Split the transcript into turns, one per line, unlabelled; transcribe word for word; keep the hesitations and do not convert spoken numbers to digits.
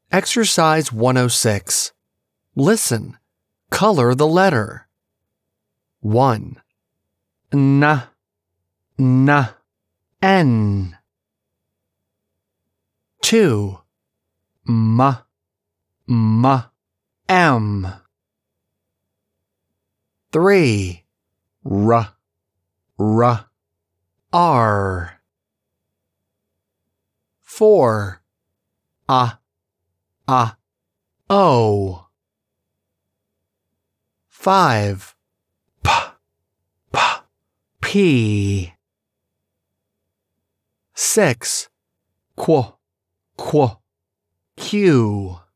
Exercise one oh six. Listen. Color the letter. one. N. N. N. two. M. M. M. three. R. R. R. four. A. A. O. five. P. P. P. six. Qu. Qu. Q.